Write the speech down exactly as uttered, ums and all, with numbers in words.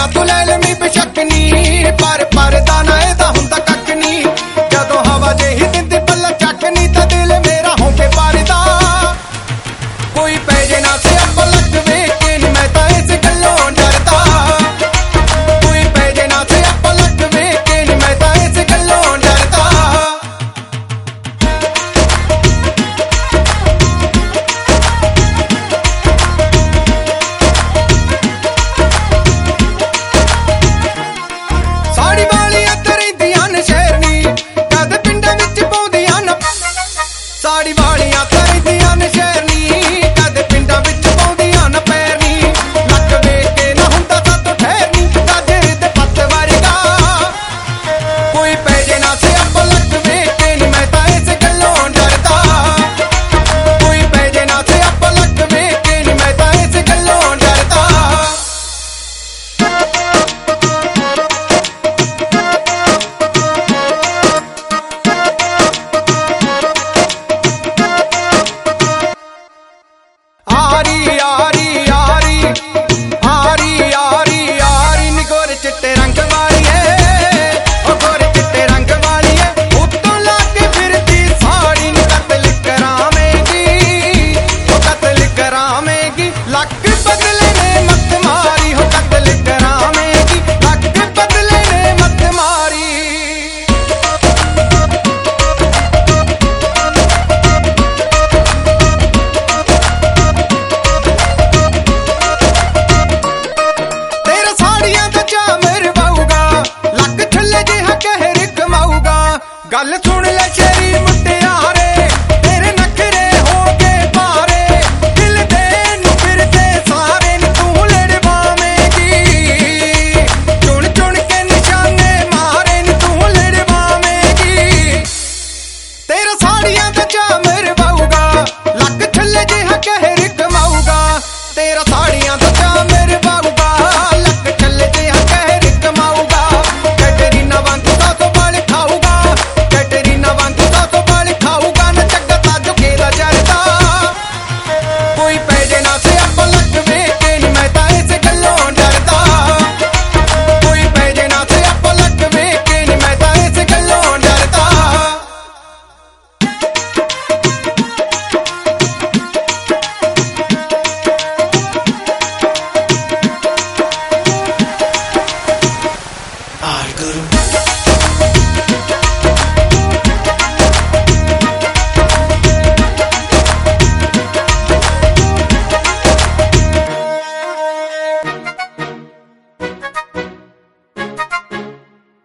तू लै लवी बेशक नी, पर परदा ना एदा हुंदा कख नी। जदों हवा जेही दिंदी पल्ला चक नी, तां दिल मेरा होके परदा। कोई पै जे ना से पलक वेख के नी, मैं तां इस गल्लों डरदा। कोई पै जे ना से पलक वेख के नी, मैं तां इस गल्लों डरदा। साड़ी वाली इधर रहिंदियां ने शेरनी, कद पिंडां विच पाउंदियां न। साड़ी वालियां इधर रहिंदियां ने शेरनी,